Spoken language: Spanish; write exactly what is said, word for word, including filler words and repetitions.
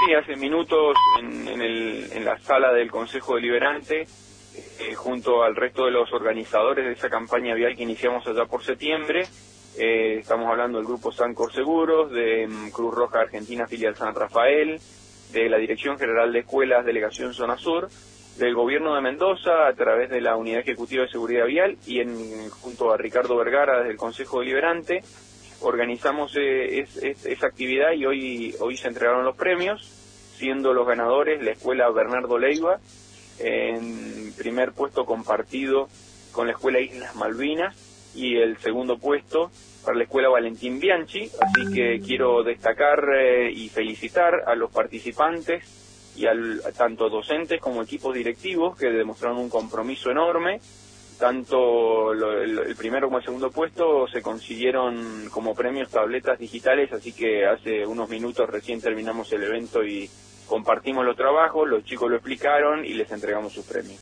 Sí, hace minutos en, en, el, en la sala del Consejo Deliberante, eh, junto al resto de los organizadores de esa campaña vial que iniciamos allá por septiembre, eh, estamos hablando del Grupo Sancor Seguros, de um, Cruz Roja Argentina Filial San Rafael, de la Dirección General de Escuelas Delegación Zona Sur, del Gobierno de Mendoza a través de la Unidad Ejecutiva de Seguridad Vial y en, junto a Ricardo Vergara desde el Consejo Deliberante, organizamos eh, es, es, esa actividad y hoy hoy se entregaron los premios, siendo los ganadores la Escuela Bernardo Leiva, en primer puesto compartido con la Escuela Islas Malvinas y el segundo puesto para la Escuela Valentín Bianchi, así que quiero destacar eh, y felicitar a los participantes y al, a tanto docentes como equipos directivos que demostraron un compromiso enorme. Tanto lo, el, el primero como el segundo puesto se consiguieron como premios tabletas digitales, así que hace unos minutos recién terminamos el evento y compartimos los trabajos, los chicos lo explicaron y les entregamos sus premios.